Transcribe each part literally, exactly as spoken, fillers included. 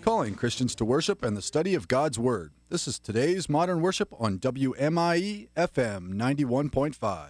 calling Christians to worship and the study of God's Word. This is today's Modern Worship on W M I E F M ninety-one point five.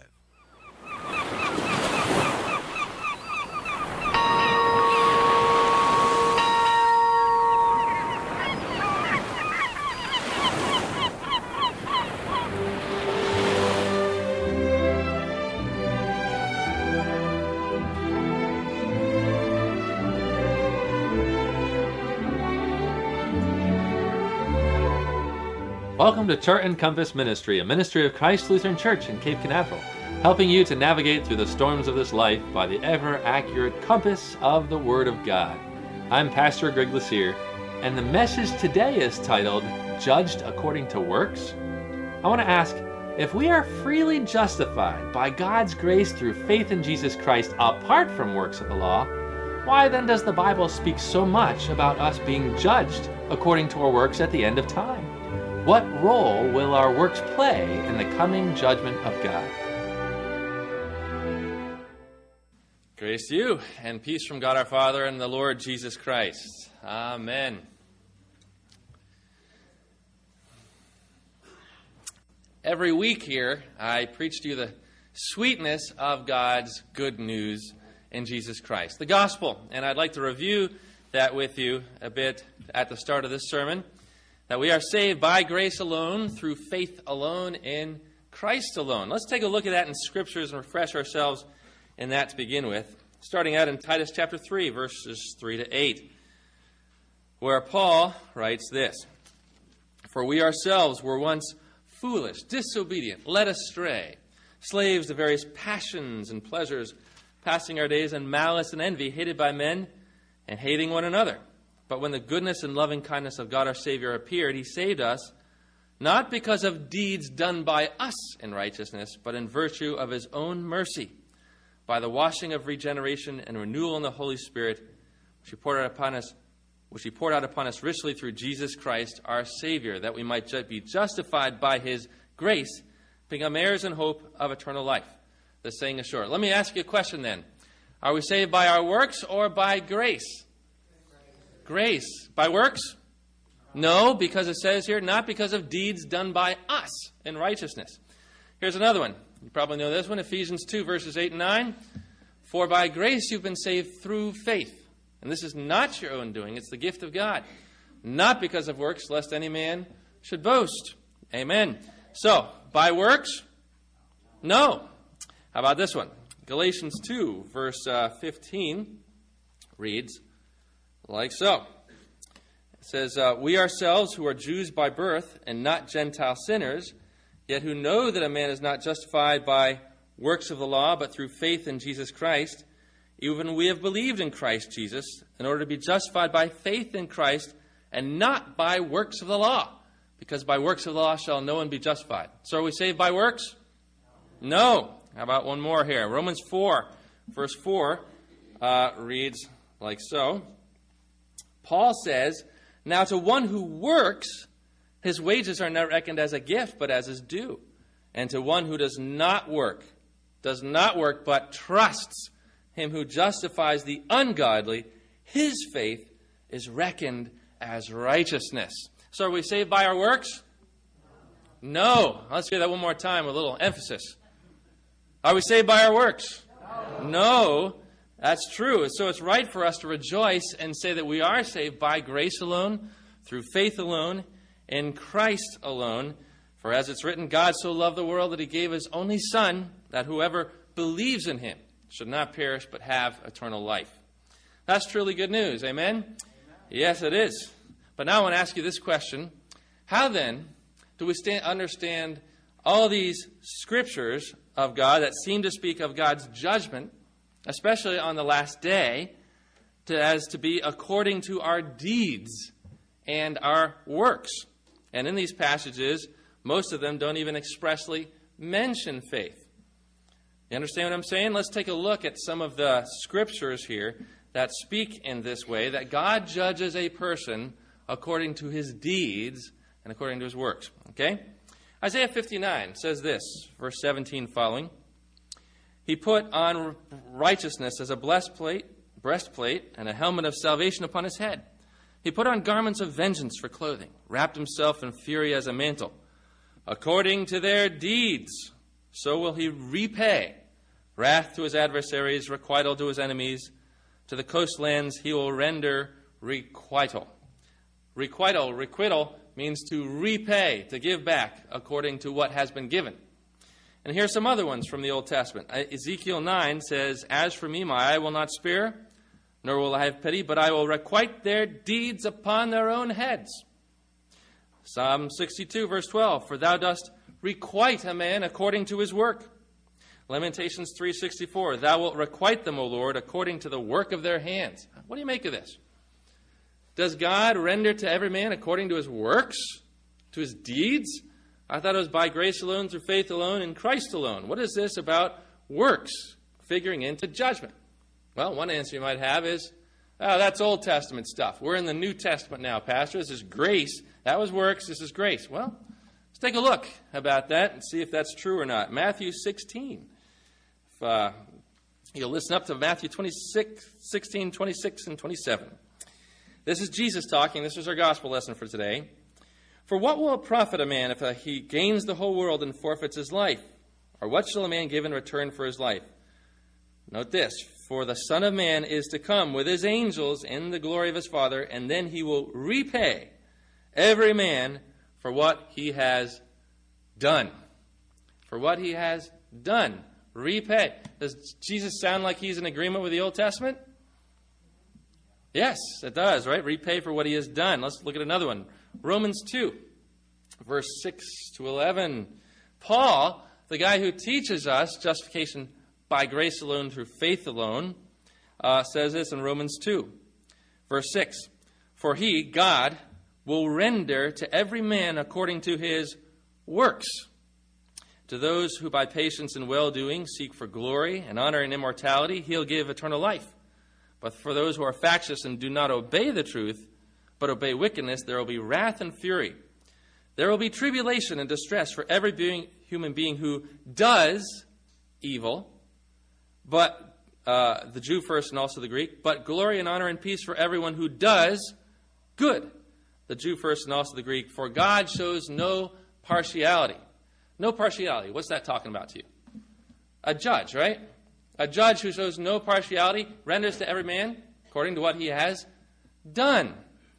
Welcome to Chart and Compass Ministry, a ministry of Christ Lutheran Church in Cape Canaveral, helping you to navigate through the storms of this life by the ever-accurate compass of the Word of God. I'm Pastor Greg Lassier, and the message today is titled, Judged According to Works? I want to ask, if we are freely justified by God's grace through faith in Jesus Christ apart from works of the law, why then does the Bible speak so much about us being judged according to our works at the end of time? What role will our works play in the coming judgment of God? Grace to you, and peace from God our Father and the Lord Jesus Christ. Amen. Every week here, I preach to you the sweetness of God's good news in Jesus Christ, the gospel. And I'd like to review that with you a bit at the start of this sermon. That we are saved by grace alone, through faith alone, in Christ alone. Let's take a look at that in Scriptures and refresh ourselves in that to begin with. Starting out in Titus chapter three, verses three to eight, where Paul writes this, For we ourselves were once foolish, disobedient, led astray, slaves to various passions and pleasures, passing our days in malice and envy, hated by men and hating one another. But when the goodness and loving kindness of God our Savior appeared, He saved us, not because of deeds done by us in righteousness, but in virtue of His own mercy, by the washing of regeneration and renewal in the Holy Spirit, which He poured out upon us, which He poured out upon us richly through Jesus Christ our Savior, that we might ju- be justified by His grace, become heirs in hope of eternal life. The saying is short. Let me ask you a question then. Are we saved by our works or by grace? Grace. By works? No, because it says here, not because of deeds done by us in righteousness. Here's another one. You probably know this one, Ephesians two, verses eight and nine. For by grace you've been saved through faith. And this is not your own doing, it's the gift of God. Not because of works, lest any man should boast. Amen. So, by works? No. How about this one? Galatians two, verse uh, fifteen reads, like so. It says, uh, We ourselves who are Jews by birth and not Gentile sinners, yet who know that a man is not justified by works of the law, but through faith in Jesus Christ, even we have believed in Christ Jesus, in order to be justified by faith in Christ, and not by works of the law, because by works of the law shall no one be justified. So are we saved by works? No. How about one more here? Romans four, verse four uh, reads like so. Paul says, Now to one who works, his wages are not reckoned as a gift, but as his due. And to one who does not work, does not work, but trusts him who justifies the ungodly, his faith is reckoned as righteousness. So are we saved by our works? No. Let's hear that one more time with a little emphasis. Are we saved by our works? No. No. That's true. So it's right for us to rejoice and say that we are saved by grace alone, through faith alone, in Christ alone. For as it's written, God so loved the world that He gave His only Son, that whoever believes in Him should not perish but have eternal life. That's truly good news. Amen? Amen. Yes, it is. But now I want to ask you this question. How then do we stand, understand all these scriptures of God that seem to speak of God's judgment, especially on the last day, to, as to be according to our deeds and our works? And in these passages, most of them don't even expressly mention faith. You understand what I'm saying? Let's take a look at some of the scriptures here that speak in this way, that God judges a person according to his deeds and according to his works. Okay? Isaiah fifty-nine says this, verse seventeen following. He put on righteousness as a breastplate, breastplate and a helmet of salvation upon his head. He put on garments of vengeance for clothing, wrapped himself in fury as a mantle. According to their deeds, so will he repay. Wrath to his adversaries, requital to his enemies. To the coastlands he will render requital. Requital, requital means to repay, to give back according to what has been given. And here's some other ones from the Old Testament. Ezekiel nine says, As for me, my eye will not spare, nor will I have pity, but I will requite their deeds upon their own heads. Psalm sixty-two, verse twelve, For thou dost requite a man according to his work. Lamentations three sixty-four, Thou wilt requite them, O Lord, according to the work of their hands. What do you make of this? Does God render to every man according to his works, to his deeds? I thought it was by grace alone, through faith alone, in Christ alone. What is this about works figuring into judgment? Well, one answer you might have is, oh, that's Old Testament stuff. We're in the New Testament now, Pastor. This is grace. That was works. This is grace. Well, let's take a look about that and see if that's true or not. Matthew sixteen. If uh, you'll listen up to Matthew twenty-six, sixteen, twenty-six, and twenty-seven. This is Jesus talking. This is our gospel lesson for today. For what will it profit a man if uh, he gains the whole world and forfeits his life? Or what shall a man give in return for his life? Note this. For the Son of Man is to come with his angels in the glory of his Father, and then he will repay every man for what he has done. For what he has done. Repay. Does Jesus sound like he's in agreement with the Old Testament? Yes, it does, right? Repay for what he has done. Let's look at another one. Romans two, verse six to eleven. Paul, the guy who teaches us justification by grace alone through faith alone, uh, says this in Romans two, verse six. For he, God, will render to every man according to his works. To those who by patience and well-doing seek for glory and honor and immortality, he'll give eternal life. But for those who are factious and do not obey the truth, but obey wickedness, there will be wrath and fury. There will be tribulation and distress for every being, human being who does evil, but uh, the Jew first and also the Greek, but glory and honor and peace for everyone who does good. The Jew first and also the Greek, for God shows no partiality. No partiality. What's that talking about to you? A judge, right? A judge who shows no partiality renders to every man according to what he has done.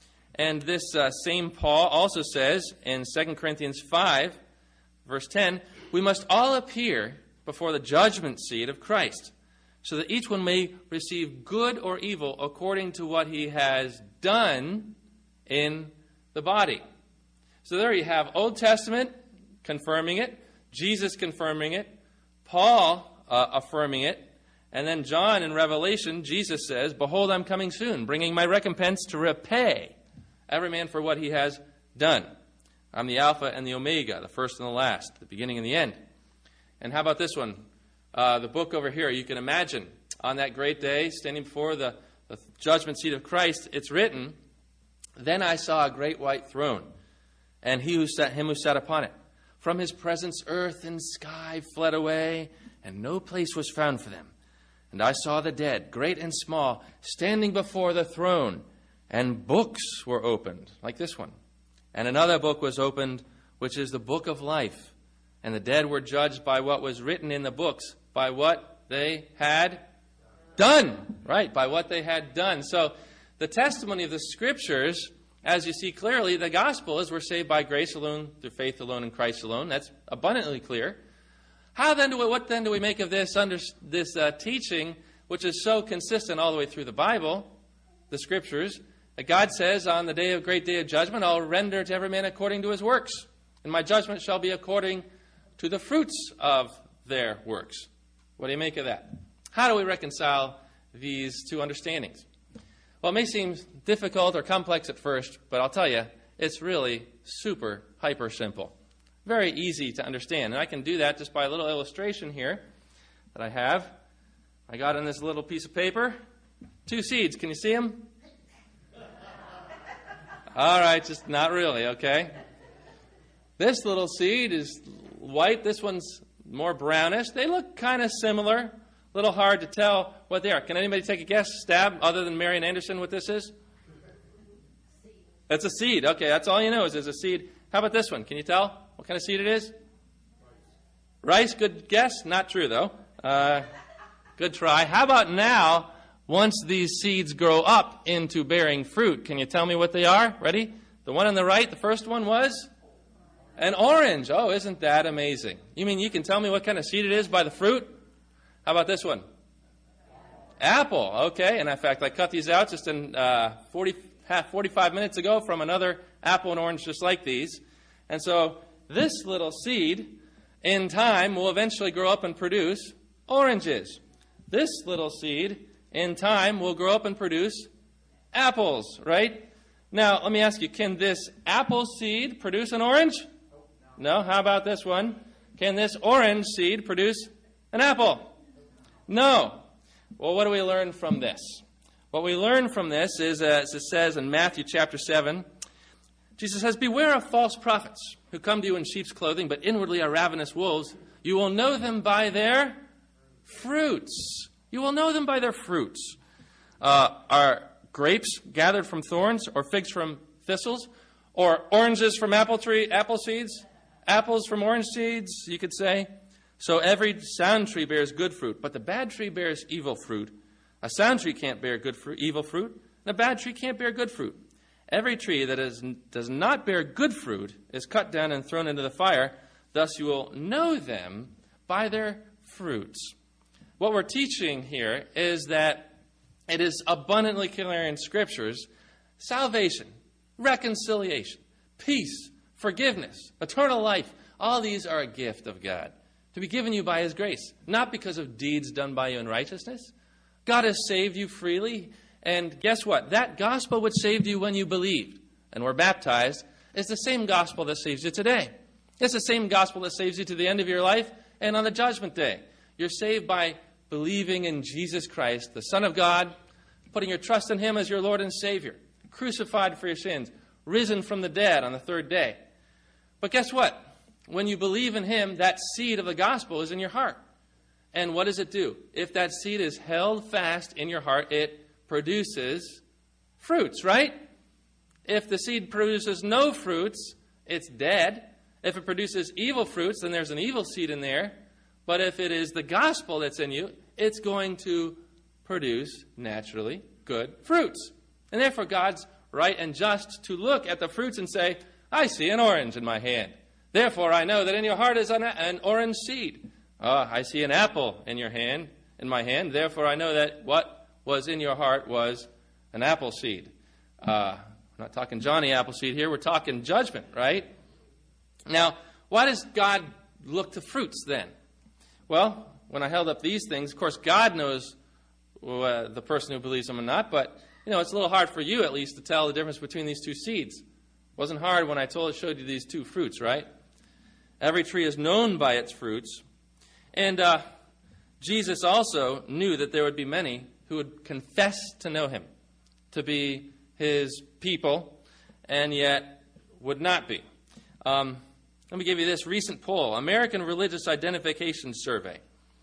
And this uh, same Paul also says in Second Corinthians five, verse ten, we must all appear before the judgment seat of Christ, so that each one may receive good or evil according to what he has done in the body. So there you have Old Testament confirming it, Jesus confirming it, Paul uh, affirming it, and then John in Revelation, Jesus says, Behold, I'm coming soon, bringing my recompense to repay every man for what he has done. I'm the Alpha and the Omega, the first and the last, the beginning and the end. And how about this one? Uh, the book over here, you can imagine on that great day, standing before the, the judgment seat of Christ, it's written, Then I saw a great white throne, and he who sat, him who sat upon it. From his presence earth and sky fled away, and no place was found for them. And I saw the dead, great and small, standing before the throne, and books were opened, like this one. And another book was opened, which is the book of life. And the dead were judged by what was written in the books, by what they had done. Right, by what they had done. So the testimony of the Scriptures, as you see clearly, the gospel is we're saved by grace alone, through faith alone, in Christ alone. That's abundantly clear. How then do we, what then do we make of this, under, this uh, teaching, which is so consistent all the way through the Bible, the Scriptures, that God says, on the day of great day of judgment, I'll render to every man according to his works, and my judgment shall be according to the fruits of their works. What do you make of that? How do we reconcile these two understandings? Well, it may seem difficult or complex at first, but I'll tell you, it's really super, hyper simple. Very easy to understand. And I can do that just by a little illustration here that I have. I got on this little piece of paper two seeds. Can you see them? All right, just not really, okay? This little seed is white. This one's more brownish. They look kind of similar. A little hard to tell what they are. Can anybody take a guess, stab, other than Marian Anderson, what this is? That's a seed. Okay, that's all you know is there's a seed. How about this one? Can you tell what kind of seed it is? Rice. Good guess. Not true, though. Uh, good try. How about now, once these seeds grow up into bearing fruit, can you tell me what they are? Ready? The one on the right, the first one was an orange. Oh, isn't that amazing? You mean you can tell me what kind of seed it is by the fruit? How about this one? Apple. Okay, and in fact, I cut these out just in uh, forty, half, forty-five minutes ago from another apple and orange just like these. And so this little seed, in time, will eventually grow up and produce oranges. This little seed, in time, will grow up and produce apples, right? Now, let me ask you, can this apple seed produce an orange? No. How about this one? Can this orange seed produce an apple? No. Well, what do we learn from this? What we learn from this is, uh, as it says in Matthew chapter seven, Jesus says, "Beware of false prophets who come to you in sheep's clothing, but inwardly are ravenous wolves. You will know them by their fruits." You will know them by their fruits. Uh, are grapes gathered from thorns, or figs from thistles, or oranges from apple tree, apple seeds? Apples from orange seeds, you could say. So every sound tree bears good fruit, but the bad tree bears evil fruit. A sound tree can't bear good fruit, evil fruit, and a bad tree can't bear good fruit. Every tree that is, does not bear good fruit is cut down and thrown into the fire. Thus you will know them by their fruits. What we're teaching here is that it is abundantly clear in Scriptures, salvation, reconciliation, peace, forgiveness, eternal life, all these are a gift of God, to be given you by His grace, not because of deeds done by you in righteousness. God has saved you freely, and guess what? That gospel which saved you when you believed and were baptized is the same gospel that saves you today. It's the same gospel that saves you to the end of your life and on the judgment day. You're saved by believing in Jesus Christ, the Son of God, putting your trust in Him as your Lord and Savior, crucified for your sins, risen from the dead on the third day. But guess what? When you believe in Him, that seed of the gospel is in your heart. And what does it do? If that seed is held fast in your heart, it produces fruits, right? If the seed produces no fruits, it's dead. If it produces evil fruits, then there's an evil seed in there. But if it is the gospel that's in you, it's going to produce, naturally, good fruits. And therefore, God's right and just to look at the fruits and say, I see an orange in my hand. Therefore, I know that in your heart is an, an orange seed. Uh, I see an apple in your hand, in my hand. Therefore, I know that what was in your heart was an apple seed. Uh, I'm not talking Johnny Appleseed here. We're talking judgment, right? Now, why does God look to fruits then? Well, when I held up these things, of course, God knows uh, the person who believes them or not, but, you know, it's a little hard for you, at least, to tell the difference between these two seeds. It wasn't hard when I told, showed you these two fruits, right? Every tree is known by its fruits. And uh, Jesus also knew that there would be many who would confess to know Him, to be His people, and yet would not be. Um, let me give you this recent poll, American Religious Identification Survey.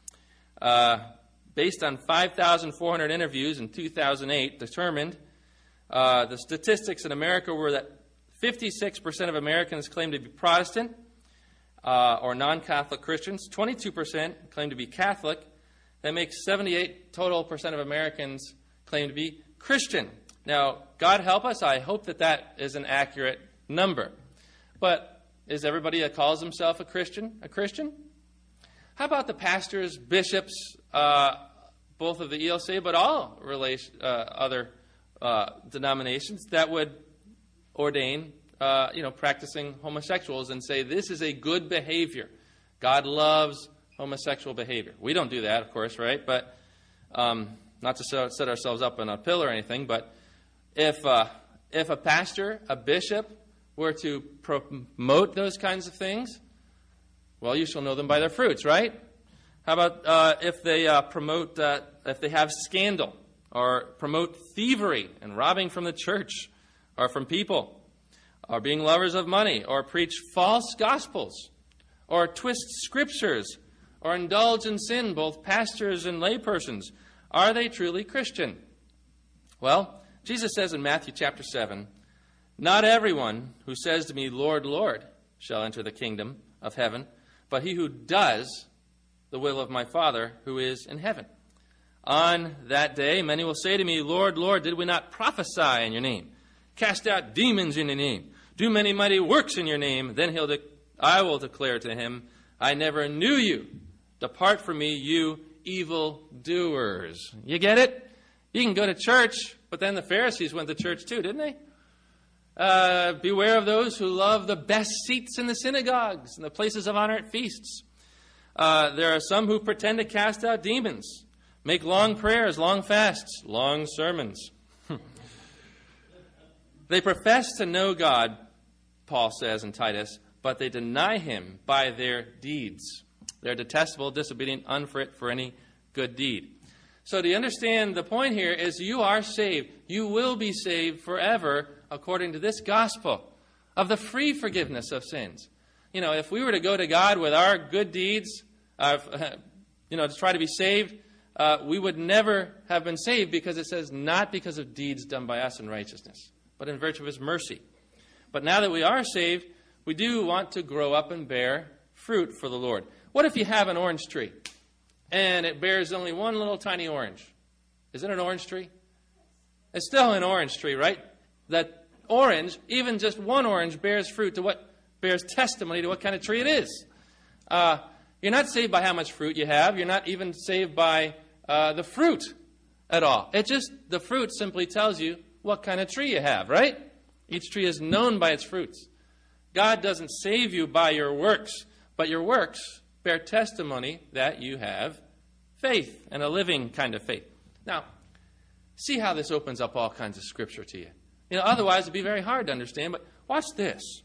Uh, based on five thousand four hundred interviews in two thousand eight, determined uh, the statistics in America were that fifty-six percent of Americans claim to be Protestant uh, or non-Catholic Christians. twenty-two percent claim to be Catholic. That makes seventy-eight total percent of Americans claim to be Christian. Now, God help us, I hope that that is an accurate number. But is everybody that calls himself a Christian a Christian? How about the pastors, bishops, uh, both of the E L C, but all relation, uh, other uh, denominations that would ordain, uh, you know, practicing homosexuals and say this is a good behavior. God loves homosexual behavior. We don't do that, of course, right? But um, not to set ourselves up on a pill or anything, but if uh, if a pastor, a bishop, were to promote those kinds of things, well, you shall know them by their fruits, right? How about uh, if they uh, promote, uh, if they have scandal, or promote thievery and robbing from the church, or from people, or being lovers of money, or preach false gospels, or twist scriptures, or indulge in sin, both pastors and laypersons? Are they truly Christian? Well, Jesus says in Matthew chapter seven Not everyone who says to me, Lord, Lord, shall enter the kingdom of heaven, but he who does the will of my Father who is in heaven. On that day, many will say to me, Lord, Lord, did we not prophesy in your name, cast out demons in your name, do many mighty works in your name? Then he'll de- I will declare to him, I never knew you. Depart from me, you evil doers. You get it? You can go to church, but then the Pharisees went to church too, didn't they? Uh, beware of those who love the best seats in the synagogues and the places of honor at feasts. Uh, there are some who pretend to cast out demons, make long prayers, long fasts, long sermons. They profess to know God, Paul says in Titus, but they deny him by their deeds. They're detestable, disobedient, unfit for any good deed. So do you understand the point here is you are saved. You will be saved forever according to this gospel of the free forgiveness of sins. You know, if we were to go to God with our good deeds, uh, you know, to try to be saved, uh, we would never have been saved because it says not because of deeds done by us in righteousness, but in virtue of his mercy. But now that we are saved, we do want to grow up and bear fruit for the Lord. What if you have an orange tree and it bears only one little tiny orange? Is it an orange tree? It's still an orange tree, right? That orange, even just one orange, bears fruit to what bears testimony to what kind of tree it is. Uh, you're not saved by how much fruit you have. You're not even saved by uh, the fruit at all. It just, the fruit simply tells you what kind of tree you have, right? Each tree is known by its fruits. God doesn't save you by your works, but your works bear testimony that you have faith, and a living kind of faith. Now, see how this opens up all kinds of scripture to you. You know, otherwise it'd be very hard to understand, but watch this.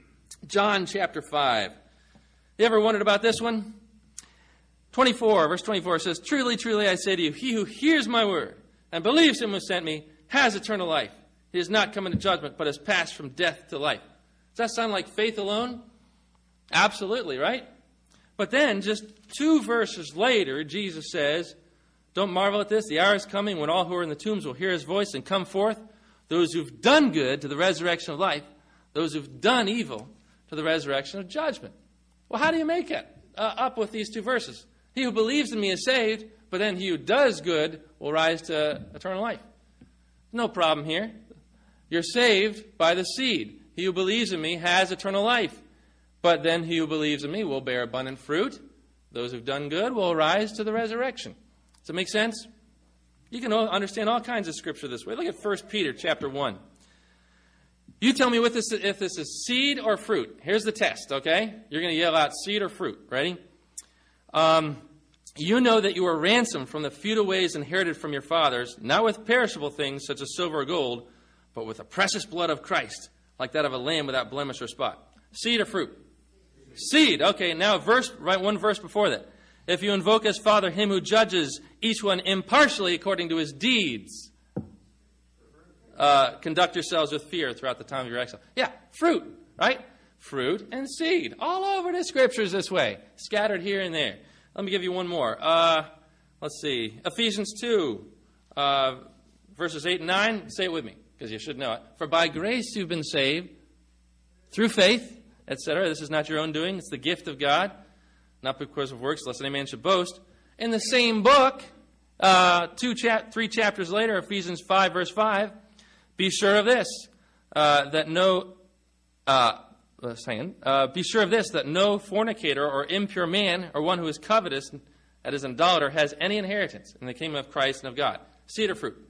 John chapter five. You ever wondered about this one? twenty-four, verse twenty-four says, Truly, truly, I say to you, he who hears my word and believes him who sent me has eternal life. He has not come into judgment, but has passed from death to life. Does that sound like faith alone? Absolutely, right? But then, just two verses later, Jesus says, Don't marvel at this, the hour is coming when all who are in the tombs will hear his voice and come forth, those who've done good to the resurrection of life, those who've done evil to the resurrection of judgment. Well, how do you make it uh, up with these two verses? He who believes in me is saved, but then he who does good will rise to eternal life. No problem here. You're saved by the seed. He who believes in me has eternal life. But then he who believes in me will bear abundant fruit. Those who've done good will rise to the resurrection. Does that make sense? You can understand all kinds of scripture this way. Look at First Peter chapter one. You tell me what this, if this is seed or fruit. Here's the test, okay? You're going to yell out seed or fruit. Ready? Um, you know that you were ransomed from the futile ways inherited from your fathers, not with perishable things such as silver or gold, but with the precious blood of Christ, like that of a lamb without blemish or spot. Seed or fruit? Seed. Okay, now verse, right, one verse before that. If you invoke as Father him who judges each one impartially according to his deeds, uh, conduct yourselves with fear throughout the time of your exile. Yeah, fruit, right? Fruit and seed. All over the scriptures this way, scattered here and there. Let me give you one more. Uh, let's see. Ephesians two, uh, verses eight and nine. Say it with me, because you should know it. For by grace you've been saved through faith, et cetera. This is not your own doing. It's the gift of God, not because of works, lest any man should boast. In the same book, uh, two chap- three chapters later, Ephesians five, verse five, be sure of this, uh, that no, uh, let's hang on, uh, be sure of this, that no fornicator or impure man or one who is covetous, that is an idolater, has any inheritance in the kingdom of Christ and of God. Seed or fruit?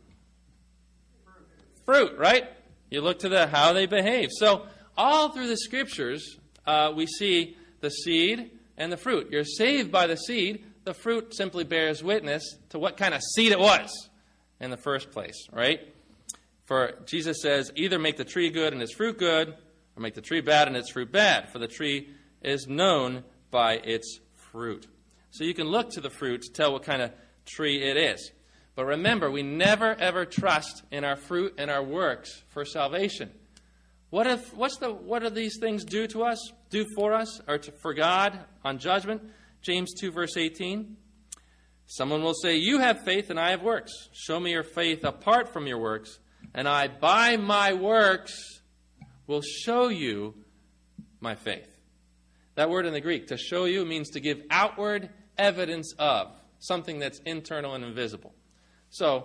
Fruit, right? You look to the how they behave. So all through the scriptures, uh, we see the seed and the fruit. You're saved by the seed. The fruit simply bears witness to what kind of seed it was in the first place, right? For Jesus says, either make the tree good and its fruit good, or make the tree bad and its fruit bad. For the tree is known by its fruit. So you can look to the fruit to tell what kind of tree it is. But remember, we never, ever trust in our fruit and our works for salvation. What if? What's the? What do these things do to us? Do for us, or to, for God on judgment? James two, verse eighteen. Someone will say, you have faith and I have works. Show me your faith apart from your works, and I by my works will show you my faith. That word in the Greek, to show you, means to give outward evidence of something that's internal and invisible. So,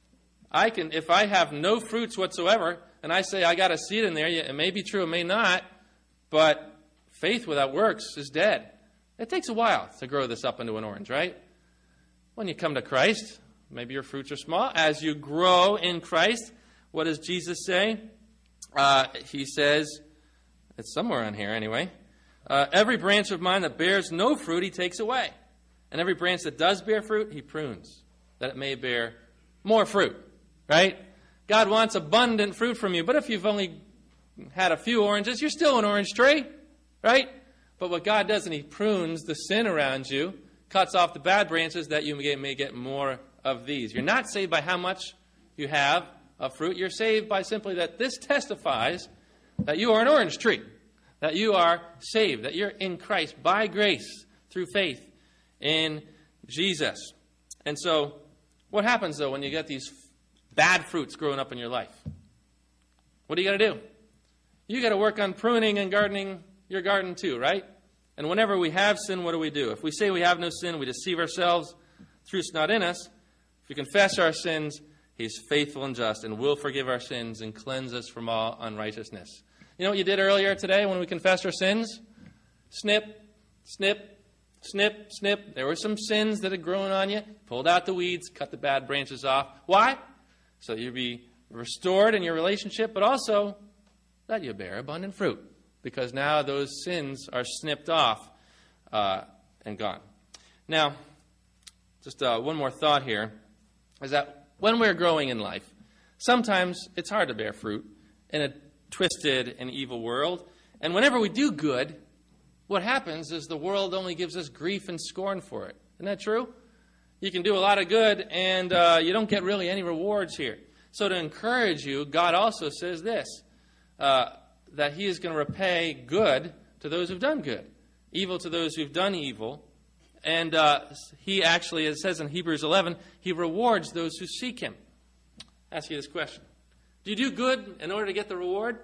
I can, if I have no fruits whatsoever, and I say I got a seed in there, it may be true, it may not, but faith without works is dead. It takes a while to grow this up into an orange, right? When you come to Christ, maybe your fruits are small. As you grow in Christ, what does Jesus say? Uh, he says, it's somewhere on here anyway, uh, every branch of mine that bears no fruit, he takes away. And every branch that does bear fruit, he prunes, that it may bear more fruit, right? God wants abundant fruit from you. But if you've only had a few oranges, you're still an orange tree, right? But what God does, and he prunes the sin around you, cuts off the bad branches that you may, may get more of these. You're not saved by how much you have of fruit. You're saved by simply that this testifies that you are an orange tree, that you are saved, that you're in Christ by grace through faith in Jesus. And so what happens, though, when you get these bad fruits growing up in your life? What do you got to do? You got to work on pruning and gardening your garden too, right? And whenever we have sin, what do we do? If we say we have no sin, we deceive ourselves. Truth's not in us. If we confess our sins, he's faithful and just and will forgive our sins and cleanse us from all unrighteousness. You know what you did earlier today when we confessed our sins? Snip, snip, snip, snip. There were some sins that had grown on you. Pulled out the weeds, cut the bad branches off. Why? So you'd be restored in your relationship, but also that you bear abundant fruit, because now those sins are snipped off uh, and gone. Now, just uh, one more thought here, is that when we're growing in life, sometimes it's hard to bear fruit in a twisted and evil world. And whenever we do good, what happens is the world only gives us grief and scorn for it. Isn't that true? You can do a lot of good, and uh, you don't get really any rewards here. So to encourage you, God also says this, uh, that he is going to repay good to those who've done good, evil to those who've done evil. And uh, he actually, as it says in Hebrews eleven, he rewards those who seek him. I ask you this question. Do you do good in order to get the reward?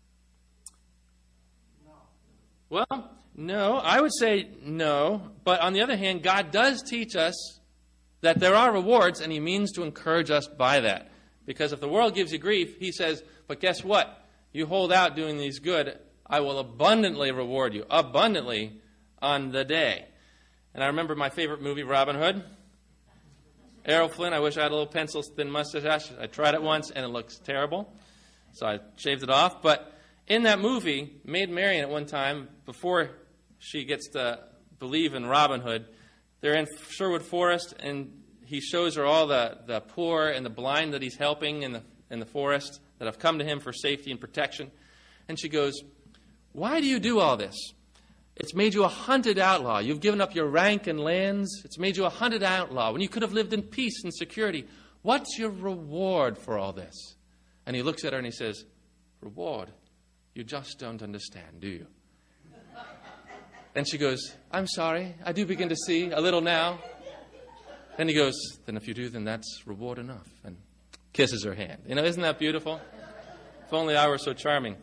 No. Well, no. I would say no. But on the other hand, God does teach us that there are rewards, and he means to encourage us by that. Because if the world gives you grief, he says, but guess what? You hold out doing these good, I will abundantly reward you, abundantly on the day. And I remember my favorite movie, Robin Hood. Errol Flynn, I wish I had a little pencil-thin mustache. I tried it once, and it looks terrible. So I shaved it off. But in that movie, Maid Marian at one time, before she gets to believe in Robin Hood, they're in Sherwood Forest, and he shows her all the, the poor and the blind that he's helping in the, in the forest that have come to him for safety and protection. And she goes, why do you do all this? It's made you a hunted outlaw. You've given up your rank and lands. It's made you a hunted outlaw when you could have lived in peace and security. What's your reward for all this? And he looks at her and he says, reward? You just don't understand, do you? And she goes, I'm sorry. I do begin to see a little now. And he goes, then if you do, then that's reward enough. And kisses her hand. You know, isn't that beautiful? If only I were so charming.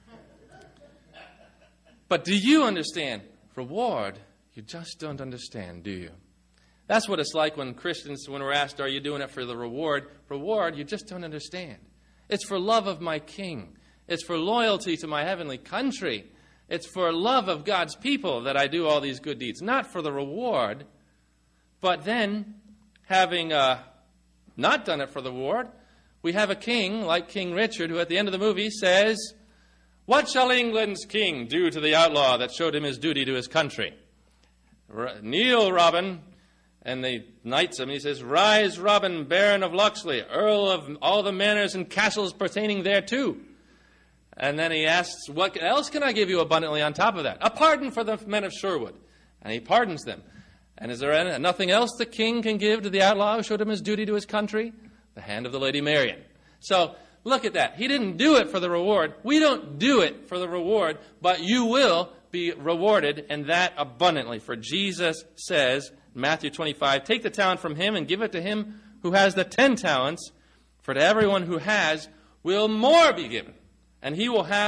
But do you understand? Reward, you just don't understand, do you? That's what it's like when Christians, when we're asked, are you doing it for the reward? Reward, you just don't understand. It's for love of my King. It's for loyalty to my heavenly country. It's for love of God's people that I do all these good deeds. Not for the reward. But then, having uh, not done it for the reward, we have a king like King Richard who at the end of the movie says, what shall England's king do to the outlaw that showed him his duty to his country? R- kneel, Robin. And they knights him. He says, rise, Robin, Baron of Locksley, Earl of all the manors and castles pertaining thereto. And then he asks, what else can I give you abundantly on top of that? A pardon for the men of Sherwood. And he pardons them. And is there any, nothing else the king can give to the outlaw who showed him his duty to his country? The hand of the Lady Marian. So, look at that. He didn't do it for the reward. We don't do it for the reward, but you will be rewarded, and that abundantly. For Jesus says, in Matthew twenty-five, take the talent from him and give it to him who has the ten talents, for to everyone who has will more be given, and he will have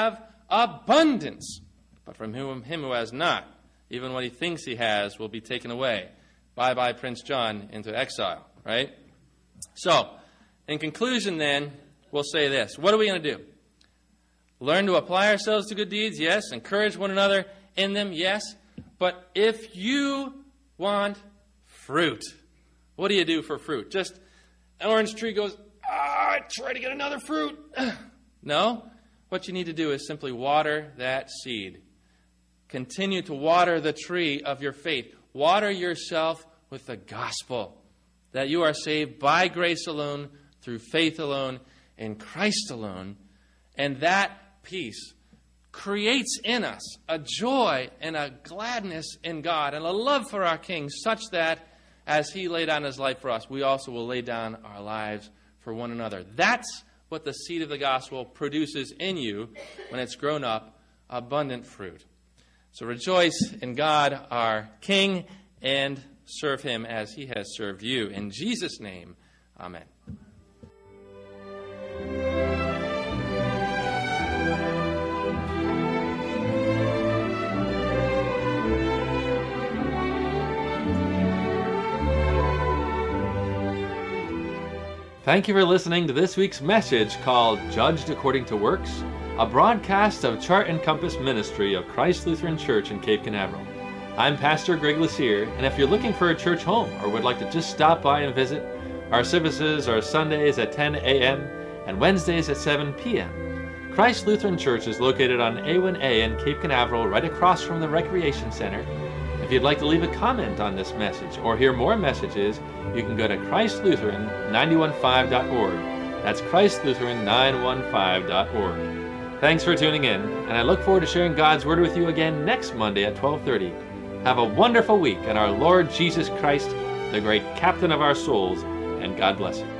abundance. But from whom, him who has not, even what he thinks he has will be taken away. Bye-bye, Prince John, into exile, right? So, in conclusion then, we'll say this. What are we going to do? Learn to apply ourselves to good deeds? Yes. Encourage one another in them? Yes. But if you want fruit, what do you do for fruit? Just an orange tree goes, ah, try to get another fruit. No. What you need to do is simply water that seed. Continue to water the tree of your faith. Water yourself with the gospel, that you are saved by grace alone, through faith alone, in Christ alone. And that peace creates in us a joy and a gladness in God and a love for our King, such that as he laid down his life for us, we also will lay down our lives for one another. That's what the seed of the gospel produces in you when it's grown up, abundant fruit. So rejoice in God, our King, and serve him as he has served you. In Jesus' name, amen. Thank you for listening to this week's message called Judged According to Works, a broadcast of Chart and Compass Ministry of Christ Lutheran Church in Cape Canaveral. I'm Pastor Greg Lassier, and if you're looking for a church home or would like to just stop by and visit, our services are Sundays at ten a.m. and Wednesdays at seven p.m. Christ Lutheran Church is located on A one A in Cape Canaveral, right across from the Recreation Center. If you'd like to leave a comment on this message or hear more messages, you can go to Christ Lutheran nine one five dot org. That's Christ Lutheran nine one five dot org. Thanks for tuning in, and I look forward to sharing God's Word with you again next Monday at twelve thirty. Have a wonderful week, and our Lord Jesus Christ, the great captain of our souls, and God bless you.